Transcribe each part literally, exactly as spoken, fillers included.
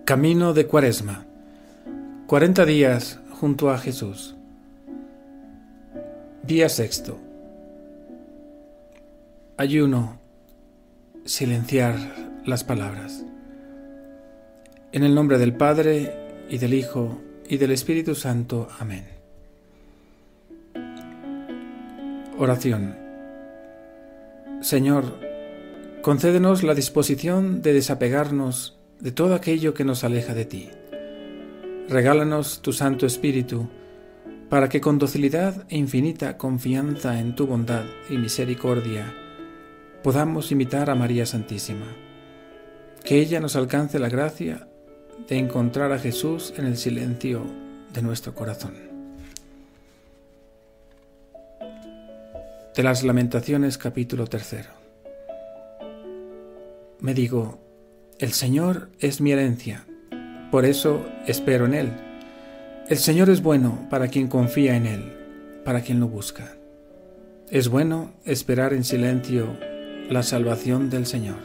Camino de Cuaresma. Cuarenta días junto a Jesús. Día sexto. Ayuno. Silenciar las palabras. En el nombre del Padre, y del Hijo, y del Espíritu Santo. Amén. Oración. Señor, concédenos la disposición de desapegarnos de todo aquello que nos aleja de ti. Regálanos tu Santo Espíritu, para que con docilidad e infinita confianza en tu bondad y misericordia podamos imitar a María Santísima. Que ella nos alcance la gracia de encontrar a Jesús en el silencio de nuestro corazón. De las Lamentaciones, capítulo tercero. Me digo, el Señor es mi herencia, por eso espero en Él. El Señor es bueno para quien confía en Él, para quien lo busca. Es bueno esperar en silencio la salvación del Señor.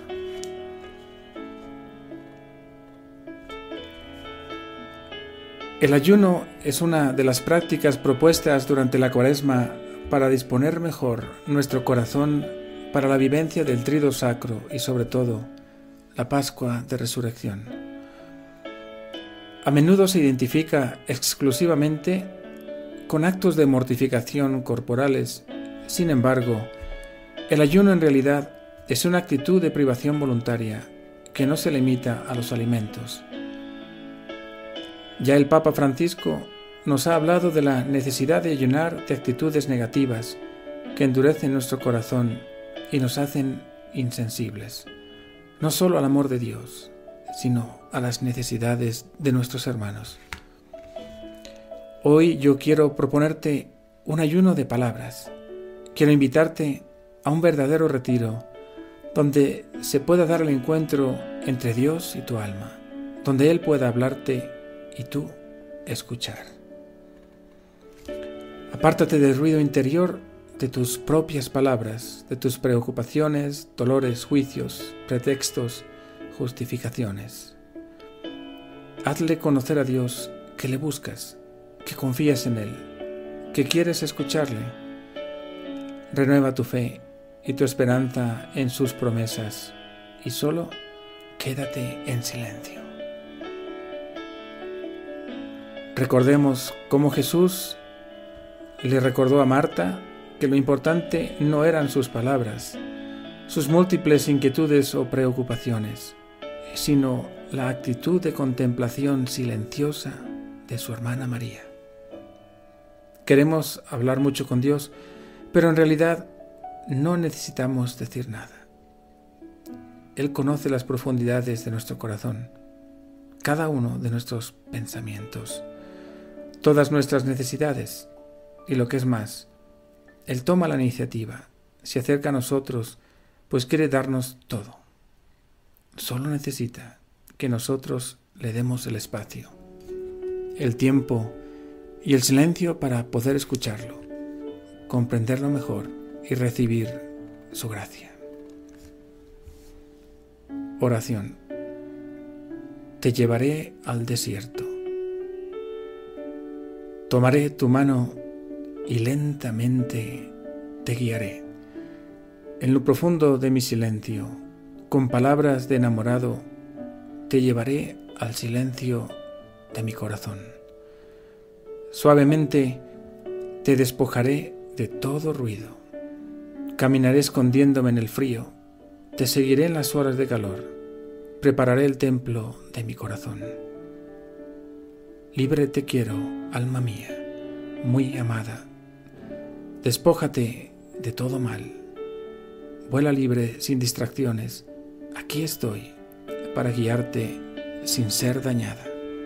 El ayuno es una de las prácticas propuestas durante la Cuaresma para disponer mejor nuestro corazón para la vivencia del Trido Sacro y sobre todo la Pascua de Resurrección. A menudo se identifica exclusivamente con actos de mortificación corporales. Sin embargo, el ayuno en realidad es una actitud de privación voluntaria que no se limita a los alimentos. Ya el Papa Francisco nos ha hablado de la necesidad de ayunar de actitudes negativas que endurecen nuestro corazón y nos hacen insensibles, no solo al amor de Dios, sino a las necesidades de nuestros hermanos. Hoy yo quiero proponerte un ayuno de palabras. Quiero invitarte a un verdadero retiro donde se pueda dar el encuentro entre Dios y tu alma, donde Él pueda hablarte y tú escuchar. Apártate del ruido interior de tus propias palabras, de tus preocupaciones, dolores, juicios, pretextos, justificaciones. Hazle conocer a Dios que le buscas, que confías en Él, que quieres escucharle. Renueva tu fe y tu esperanza en sus promesas y solo quédate en silencio. Recordemos cómo Jesús le recordó a Marta que lo importante no eran sus palabras, sus múltiples inquietudes o preocupaciones, sino la actitud de contemplación silenciosa de su hermana María. Queremos hablar mucho con Dios, pero en realidad no necesitamos decir nada. Él conoce las profundidades de nuestro corazón, cada uno de nuestros pensamientos, todas nuestras necesidades y lo que es más, Él toma la iniciativa, se acerca a nosotros, pues quiere darnos todo. Solo necesita que nosotros le demos el espacio, el tiempo y el silencio para poder escucharlo, comprenderlo mejor y recibir su gracia. Oración. Te llevaré al desierto. Tomaré tu mano y lentamente te guiaré. En lo profundo de mi silencio, con palabras de enamorado, te llevaré al silencio de mi corazón. Suavemente te despojaré de todo ruido. Caminaré escondiéndome en el frío. Te seguiré en las horas de calor. Prepararé el templo de mi corazón. Libre te quiero, alma mía, muy amada. Despójate de todo mal. Vuela libre sin distracciones. Aquí estoy para guiarte sin ser dañada.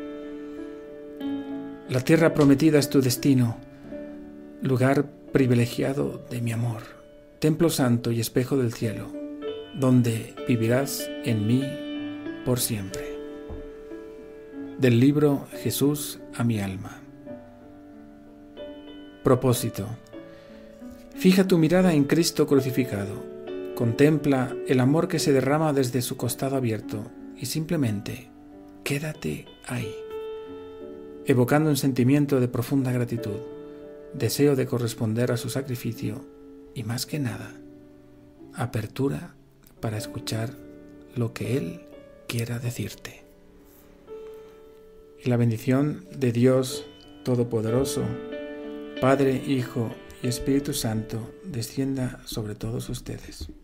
La tierra prometida es tu destino, lugar privilegiado de mi amor, templo santo y espejo del cielo, donde vivirás en mí por siempre. Del libro Jesús a mi alma. Propósito. Fija tu mirada en Cristo crucificado. Contempla el amor que se derrama desde su costado abierto y simplemente quédate ahí, evocando un sentimiento de profunda gratitud, deseo de corresponder a su sacrificio y, más que nada, apertura para escuchar lo que Él quiera decirte. Y la bendición de Dios Todopoderoso, Padre, Hijo y Espíritu Santo, descienda sobre todos ustedes.